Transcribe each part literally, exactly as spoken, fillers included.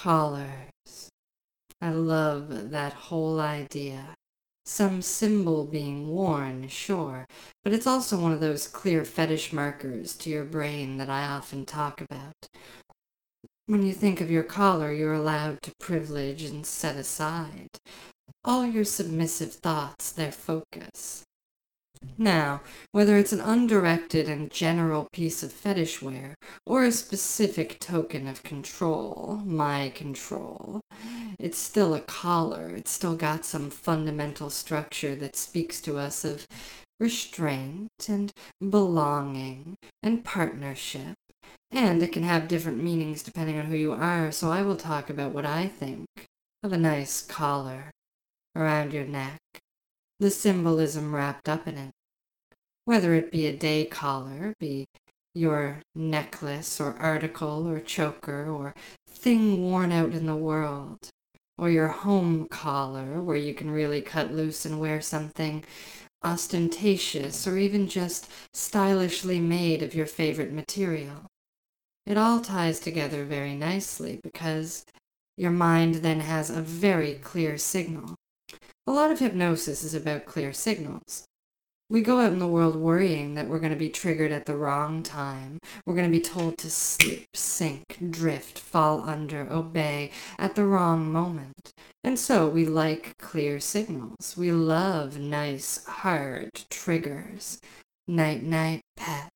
Collars. I love that whole idea. Some symbol being worn, sure, but it's also one of those clear fetish markers to your brain that I often talk about. When you think of your collar, you're allowed to privilege and set aside all your submissive thoughts, their focus. Now, whether it's an undirected and general piece of fetish wear, or a specific token of control, my control, it's still a collar. It's still got some fundamental structure that speaks to us of restraint and belonging and partnership. And it can have different meanings depending on who you are, so I will talk about what I think of a nice collar around your neck, the symbolism wrapped up in it. Whether it be a day collar, be your necklace or article or choker or thing worn out in the world, or your home collar where you can really cut loose and wear something ostentatious or even just stylishly made of your favorite material. It all ties together very nicely because your mind then has a very clear signal. A lot of hypnosis is about clear signals. We go out in the world worrying that we're going to be triggered at the wrong time. We're going to be told to sleep, sink, drift, fall under, obey at the wrong moment. And so we like clear signals. We love nice, hard triggers. Night-night, pet.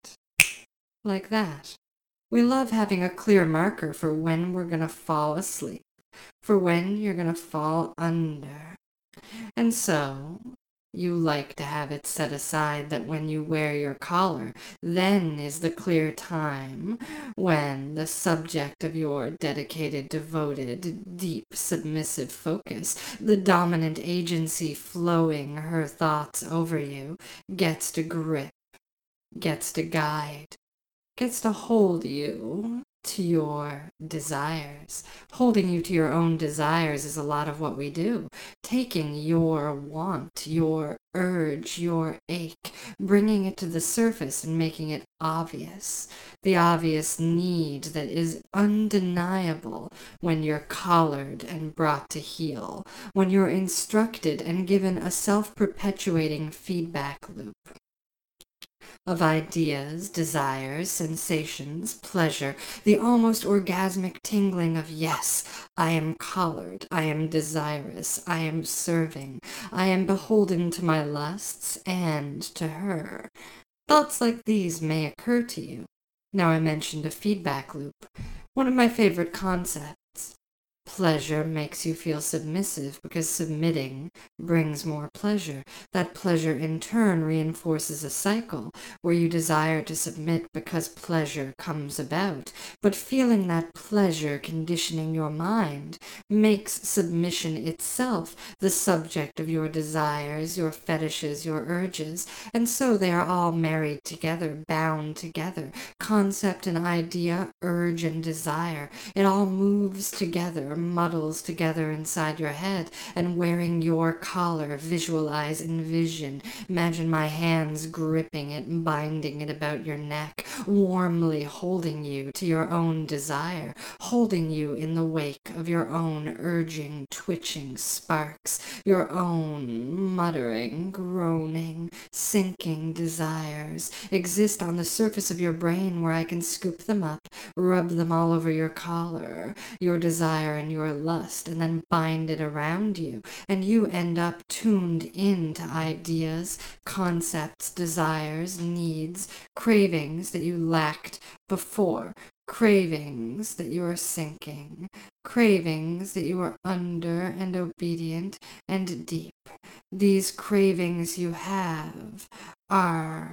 Like that. We love having a clear marker for when we're going to fall asleep, for when you're going to fall under. And so you like to have it set aside that when you wear your collar, then is the clear time when the subject of your dedicated, devoted, deep, submissive focus, the dominant agency flowing her thoughts over you, gets to grip, gets to guide, gets to hold you to your desires. Holding you to your own desires is a lot of what we do. Taking your want, your urge, your ache, bringing it to the surface and making it obvious. The obvious need that is undeniable when you're collared and brought to heel, when you're instructed and given a self-perpetuating feedback loop of ideas, desires, sensations, pleasure, the almost orgasmic tingling of yes, I am collared, I am desirous, I am serving, I am beholden to my lusts and to her. Thoughts like these may occur to you. Now I mentioned a feedback loop, one of my favorite concepts. Pleasure makes you feel submissive because submitting brings more pleasure. That pleasure in turn reinforces a cycle where you desire to submit because pleasure comes about. But feeling that pleasure conditioning your mind makes submission itself the subject of your desires, your fetishes, your urges. And so they are all married together, bound together. Concept and idea, urge and desire. It all moves together, muddles together inside your head, and wearing your collar, visualize, envision. Imagine my hands gripping it, binding it about your neck, warmly holding you to your own desire, holding you in the wake of your own urging, twitching sparks, your own muttering, groaning, sinking desires exist on the surface of your brain where I can scoop them up, rub them all over your collar, your desire and your lust, and then bind it around you, and you end up tuned into ideas, concepts, desires, needs, cravings that you lacked before, cravings that you are sinking, cravings that you are under and obedient and deep. These cravings you have are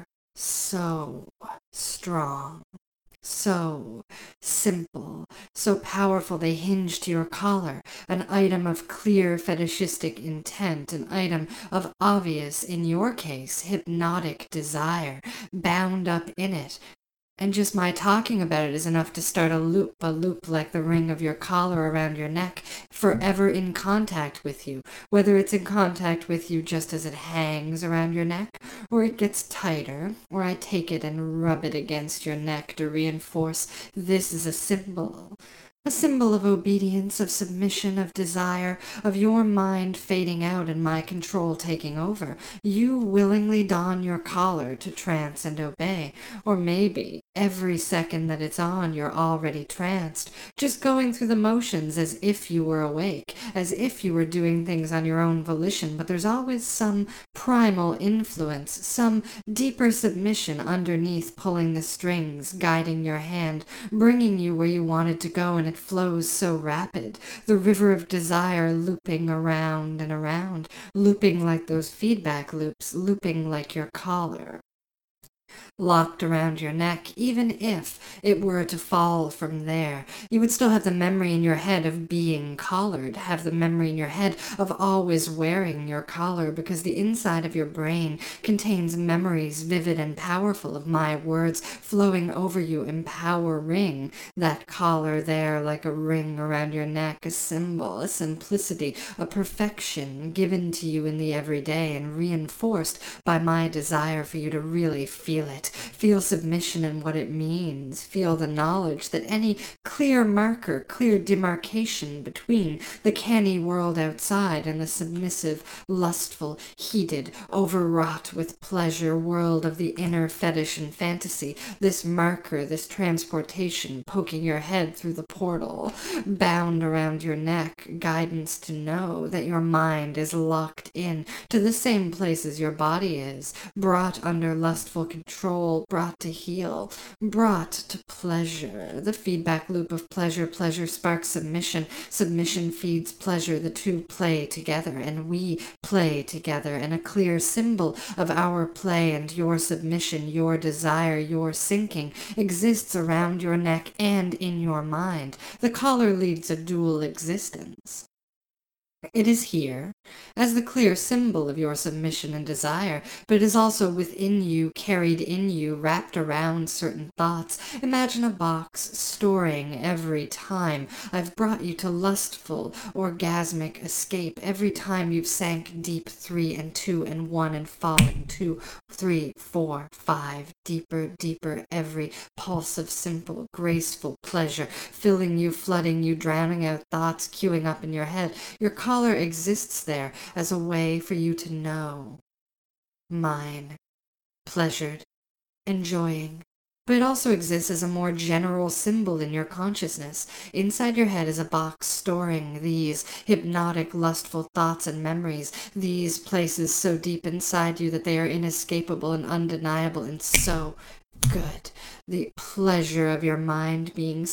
so strong, so simple, so powerful they hinge to your collar, an item of clear fetishistic intent, an item of obvious, in your case, hypnotic desire, bound up in it. And just my talking about it is enough to start a loop, a loop like the ring of your collar around your neck, forever in contact with you, whether it's in contact with you just as it hangs around your neck, or it gets tighter, or I take it and rub it against your neck to reinforce this is a symbol. A symbol of obedience, of submission, of desire, of your mind fading out and my control taking over. You willingly don your collar to trance and obey. Or maybe every second that it's on, you're already tranced, just going through the motions as if you were awake, as if you were doing things on your own volition, but there's always some primal influence, some deeper submission underneath pulling the strings, guiding your hand, bringing you where you wanted to go, and it flows so rapid, the river of desire looping around and around, looping like those feedback loops, looping like your collar locked around your neck. Even if it were to fall from there, you would still have the memory in your head of being collared, have the memory in your head of always wearing your collar, because the inside of your brain contains memories vivid and powerful of my words flowing over you, empowering that collar there like a ring around your neck, a symbol, a simplicity, a perfection given to you in the everyday and reinforced by my desire for you to really feel it. Feel submission and what it means. Feel the knowledge that any clear marker, clear demarcation between the canny world outside and the submissive, lustful, heated, overwrought with pleasure world of the inner fetish and fantasy, this marker, this transportation poking your head through the portal, bound around your neck, guidance to know that your mind is locked in to the same place as your body is, brought under lustful control, brought to heal, brought to pleasure. The feedback loop of pleasure, pleasure sparks submission, submission feeds pleasure. The two play together, and we play together, and a clear symbol of our play and your submission, your desire, your sinking exists around your neck and in your mind. The collar leads a dual existence. It is here, as the clear symbol of your submission and desire, but it is also within you, carried in you, wrapped around certain thoughts. Imagine a box storing every time I've brought you to lustful, orgasmic escape, every time you've sank deep three and two and one and fallen two, three, four, five, deeper, deeper, every pulse of simple, graceful pleasure, filling you, flooding you, drowning out thoughts queuing up in your head. Your collar exists there as a way for you to know. Mine. Pleasured. Enjoying. But it also exists as a more general symbol in your consciousness. Inside your head is a box storing these hypnotic, lustful thoughts and memories, these places so deep inside you that they are inescapable and undeniable and so good. The pleasure of your mind being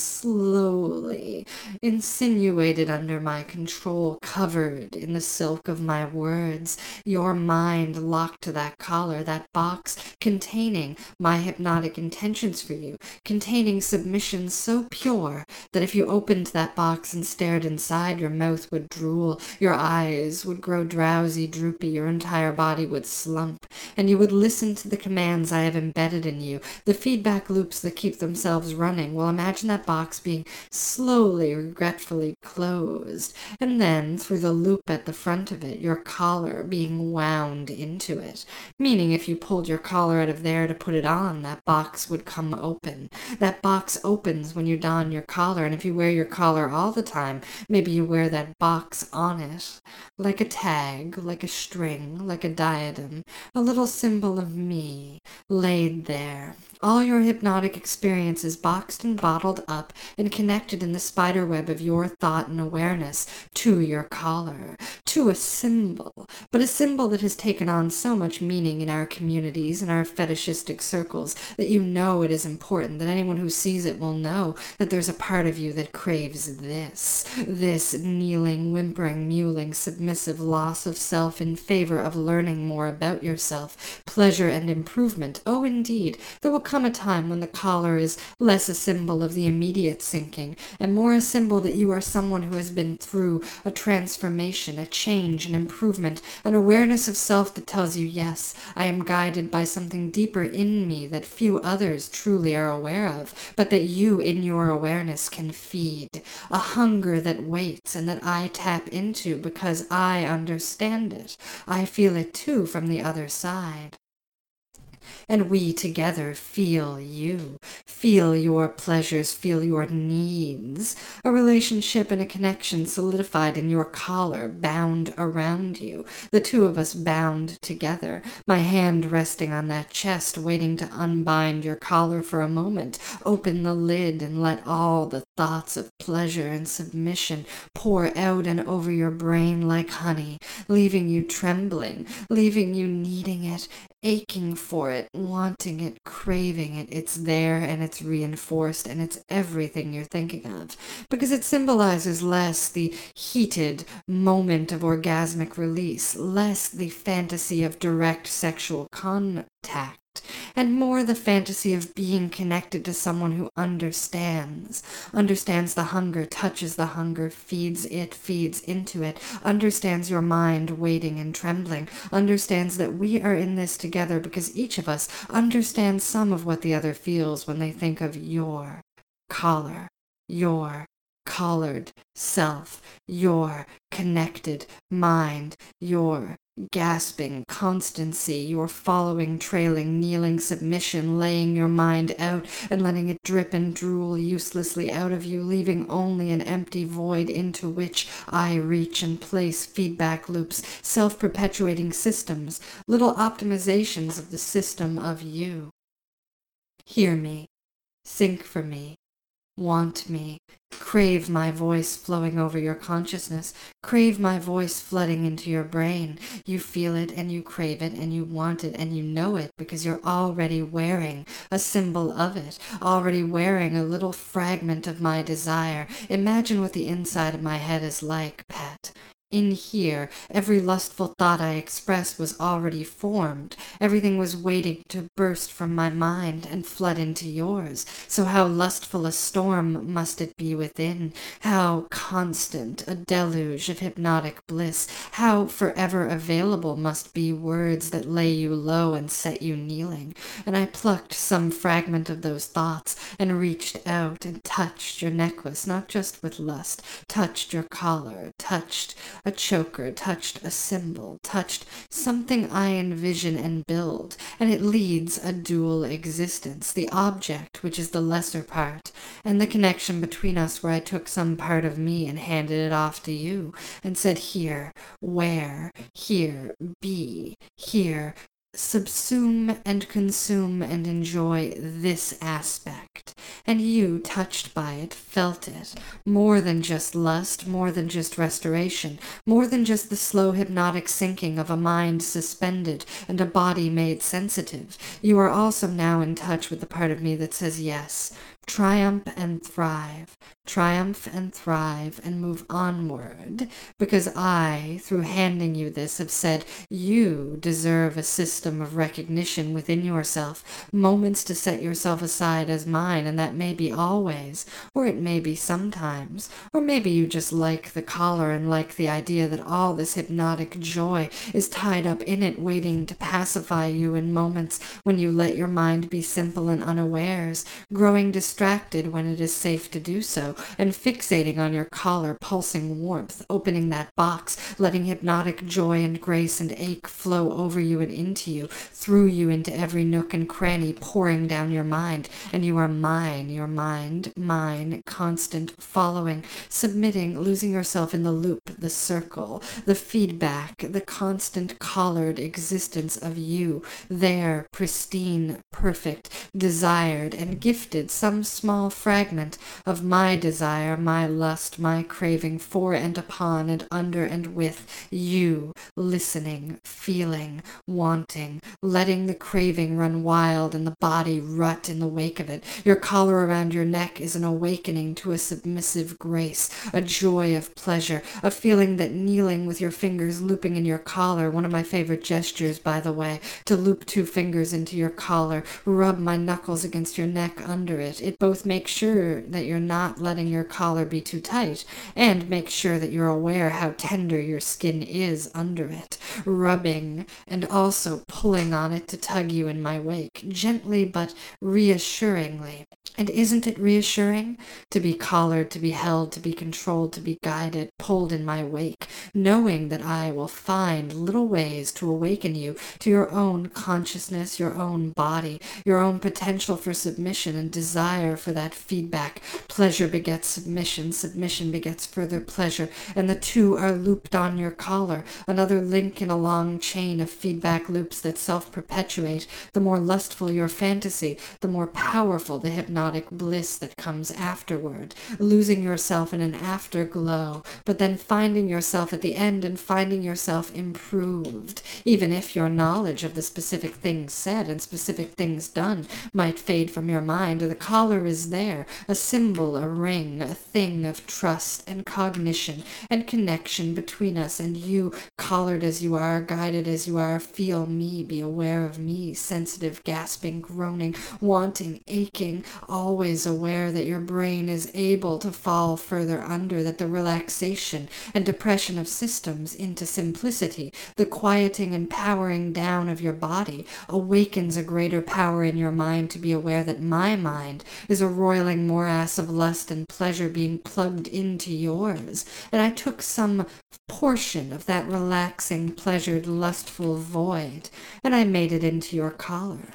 slowly insinuated under my control, covered in the silk of my words, your mind locked to that collar, that box containing my hypnotic intentions for you, containing submission so pure that if you opened that box and stared inside, your mouth would drool, your eyes would grow drowsy, droopy, your entire body would slump, and you would listen to the commands I have embedded in you, the feedback loops that keep themselves running. Well, imagine that box being slowly, regretfully closed, and then through the loop at the front of it, your collar being wound into it. Meaning if you pulled your collar out of there to put it on, that box would come open. That box opens when you don your collar, and if you wear your collar all the time, maybe you wear that box on it, like a tag, like a string, like a diadem, a little symbol of me, laid there. All your hypnotic experiences boxed and bottled up and connected in the spiderweb of your thought and awareness to your collar, to a symbol, but a symbol that has taken on so much meaning in our communities and our fetishistic circles that you know it is important, that anyone who sees it will know that there's a part of you that craves this, this kneeling, whimpering, mewling, submissive loss of self in favor of learning more about yourself, pleasure and improvement. Oh, indeed, there will come a time when the collar is less a symbol of the immediate sinking and more a symbol that you are someone who has been through a transformation, a change, an improvement, an awareness of self that tells you, yes, I am guided by something deeper in me that few others truly are aware of, but that you in your awareness can feed, a hunger that waits and that I tap into because I understand it. I feel it too from the other side. And we together feel you, feel your pleasures, feel your needs. A relationship and a connection solidified in your collar, bound around you. The two of us bound together, my hand resting on that chest, waiting to unbind your collar for a moment, open the lid and let all the thoughts of pleasure and submission pour out and over your brain like honey, leaving you trembling, leaving you needing it, aching for it, wanting it, craving it. It's there and it's reinforced and it's everything you're thinking of, because it symbolizes less the heated moment of orgasmic release, less the fantasy of direct sexual contact, and more the fantasy of being connected to someone who understands, understands the hunger, touches the hunger, feeds it, feeds into it, understands your mind waiting and trembling, understands that we are in this together because each of us understands some of what the other feels when they think of your collar, your collared self, your connected mind, your gasping constancy, your following, trailing, kneeling submission, laying your mind out and letting it drip and drool uselessly out of you, leaving only an empty void into which I reach and place feedback loops, self-perpetuating systems, little optimizations of the system of you. Hear me, think for me, want me, crave my voice flowing over your consciousness, crave my voice flooding into your brain. You feel it and you crave it and you want it and you know it because you're already wearing a symbol of it, already wearing a little fragment of my desire. Imagine what the inside of my head is like, Pat. In here, every lustful thought I expressed was already formed. Everything was waiting to burst from my mind and flood into yours. So how lustful a storm must it be within? How constant a deluge of hypnotic bliss? How forever available must be words that lay you low and set you kneeling? And I plucked some fragment of those thoughts and reached out and touched your necklace, not just with lust, touched your collar, touched a choker, touched a symbol, touched something I envision and build, and it leads a dual existence, the object, which is the lesser part, and the connection between us where I took some part of me and handed it off to you, and said, here, wear, here, be, here, subsume and consume and enjoy this aspect. And you, touched by it, felt it. More than just lust, more than just restoration, more than just the slow hypnotic sinking of a mind suspended and a body made sensitive. You are also now in touch with the part of me that says yes. Triumph and thrive, triumph and thrive and move onward, because I, through handing you this, have said you deserve a system of recognition within yourself, moments to set yourself aside as mine, and that may be always, or it may be sometimes, or maybe you just like the collar and like the idea that all this hypnotic joy is tied up in it, waiting to pacify you in moments when you let your mind be simple and unawares, growing distracted distracted when it is safe to do so, and fixating on your collar, pulsing warmth, opening that box, letting hypnotic joy and grace and ache flow over you and into you, through you into every nook and cranny, pouring down your mind, and you are mine, your mind, mine, constant, following, submitting, losing yourself in the loop, the circle, the feedback, the constant collared existence of you, there, pristine, perfect, desired, and gifted some small fragment of my desire, my lust, my craving for and upon and under and with you, listening, feeling, wanting, letting the craving run wild and the body rut in the wake of it. Your collar around your neck is an awakening to a submissive grace, a joy of pleasure, a feeling that kneeling with your fingers looping in your collar, one of my favorite gestures, by the way, to loop two fingers into your collar, rub my knuckles against your neck under it. It It both makes sure that you're not letting your collar be too tight, and makes sure that you're aware how tender your skin is under it, rubbing and also pulling on it to tug you in my wake, gently but reassuringly. And isn't it reassuring to be collared, to be held, to be controlled, to be guided, pulled in my wake, knowing that I will find little ways to awaken you to your own consciousness, your own body, your own potential for submission and desire for that feedback. Pleasure begets submission, submission begets further pleasure, and the two are looped on your collar, another link in a long chain of feedback loops that self-perpetuate. The more lustful your fantasy, the more powerful the hypnotic bliss that comes afterward, losing yourself in an afterglow, but then finding yourself at the end and finding yourself improved, even if your knowledge of the specific things said and specific things done might fade from your mind. The collar is there, a symbol, a ring, a thing of trust and cognition and connection between us, and you, collared as you are, guided as you are, feel me, be aware of me, sensitive, gasping, groaning, wanting, aching, always aware that your brain is able to fall further under, that the relaxation and depression of systems into simplicity, the quieting and powering down of your body, awakens a greater power in your mind to be aware that my mind is a roiling morass of lust and pleasure being plugged into yours, and I took some portion of that relaxing, pleasured, lustful void, and I made it into your collar.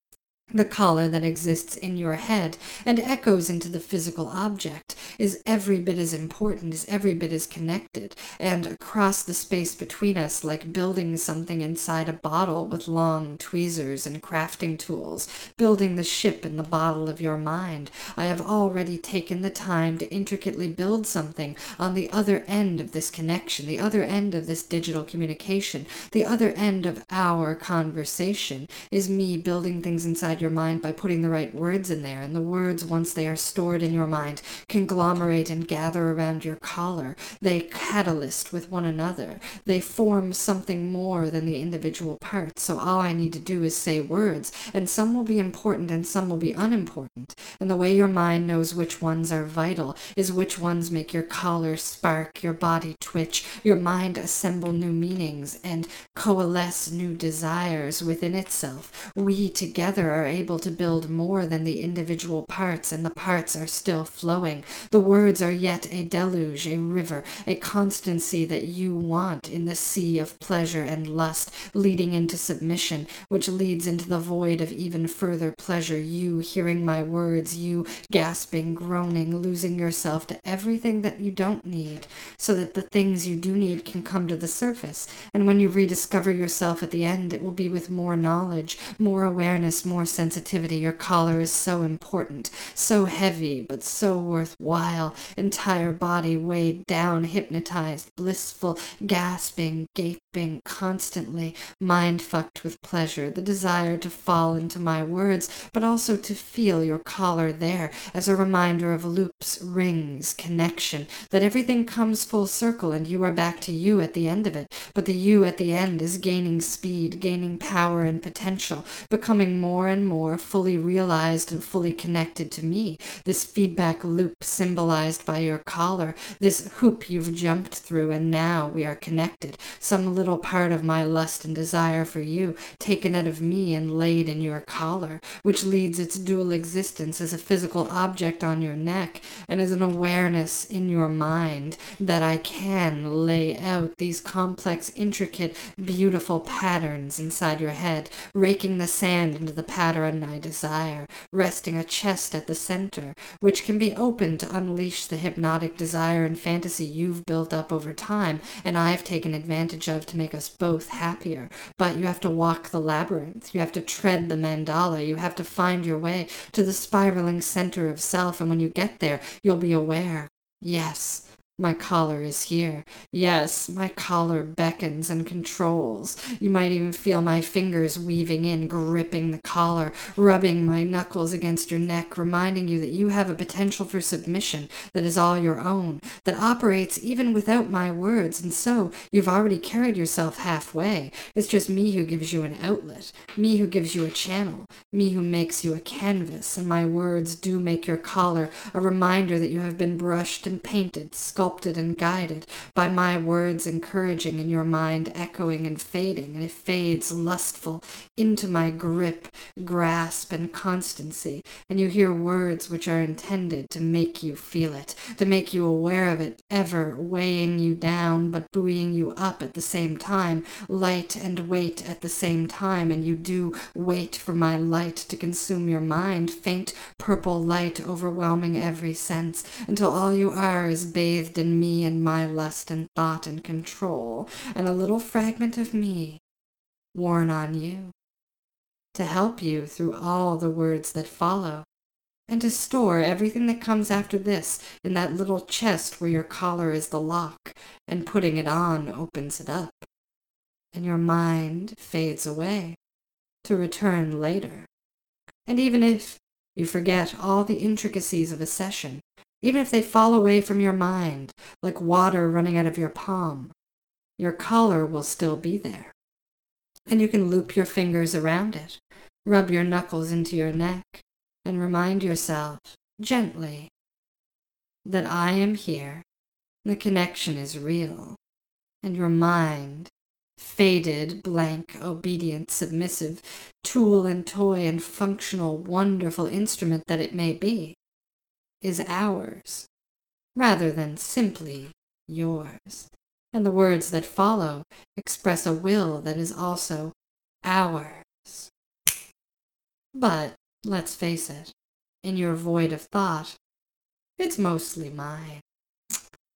The collar that exists in your head and echoes into the physical object is every bit as important, is every bit as connected, and across the space between us, like building something inside a bottle with long tweezers and crafting tools, building the ship in the bottle of your mind, I have already taken the time to intricately build something on the other end of this connection, the other end of this digital communication, the other end of our conversation is me building things inside your mind by putting the right words in there, and the words, once they are stored in your mind, conglomerate and gather around your collar. They catalyst with one another. They form something more than the individual parts. So all I need to do is say words, and some will be important and some will be unimportant. And the way your mind knows which ones are vital is which ones make your collar spark, your body twitch, your mind assemble new meanings and coalesce new desires within itself. We together are able to build more than the individual parts, and the parts are still flowing. The words are yet a deluge, a river, a constancy that you want in the sea of pleasure and lust, leading into submission, which leads into the void of even further pleasure. You hearing my words, you gasping, groaning, losing yourself to everything that you don't need, so that the things you do need can come to the surface. And when you rediscover yourself at the end, it will be with more knowledge, more awareness, more sensitivity. Your collar is so important, so heavy, but so worthwhile. Entire body weighed down, hypnotized, blissful, gasping, gaping, constantly mind-fucked with pleasure, the desire to fall into my words, but also to feel your collar there as a reminder of loops, rings, connection, that everything comes full circle and you are back to you at the end of it. But the you at the end is gaining speed, gaining power and potential, becoming more and more fully realized and fully connected to me. This feedback loop symbolized by your collar, this hoop you've jumped through, and now we are connected. Some little part of my lust and desire for you taken out of me and laid in your collar, which leads its dual existence as a physical object on your neck and as an awareness in your mind that I can lay out these complex, intricate, beautiful patterns inside your head, raking the sand into the pattern I desire, resting a chest at the center, which can be opened to unleash the hypnotic desire and fantasy you've built up over time, and I've taken advantage of to make us both happier. But you have to walk the labyrinth, you have to tread the mandala, you have to find your way to the spiraling center of self, and when you get there, you'll be aware. Yes, My collar is here. Yes, my collar beckons and controls. You might even feel my fingers weaving in, gripping the collar, rubbing my knuckles against your neck, reminding you that you have a potential for submission that is all your own, that operates even without my words, and so you've already carried yourself halfway. It's just me who gives you an outlet, me who gives you a channel, me who makes you a canvas, and my words do make your collar a reminder that you have been brushed and painted, sculpted and guided by my words, encouraging in your mind, echoing and fading, and it fades lustful into my grip, grasp, and constancy, and you hear words which are intended to make you feel it, to make you aware of it, ever weighing you down but buoying you up at the same time, light and weight at the same time, and you do wait for my light to consume your mind, faint purple light overwhelming every sense, until all you are is bathed in me and my lust and thought and control, and a little fragment of me worn on you, to help you through all the words that follow, and to store everything that comes after this in that little chest where your collar is the lock, and putting it on opens it up, and your mind fades away, to return later. And even if you forget all the intricacies of a session, even if they fall away from your mind like water running out of your palm, your collar will still be there. And you can loop your fingers around it, rub your knuckles into your neck, and remind yourself, gently, that I am here, the connection is real, and your mind, faded, blank, obedient, submissive, tool and toy and functional, wonderful instrument that it may be, is ours, rather than simply yours. And the words that follow express a will that is also ours. But, let's face it, in your void of thought, it's mostly mine.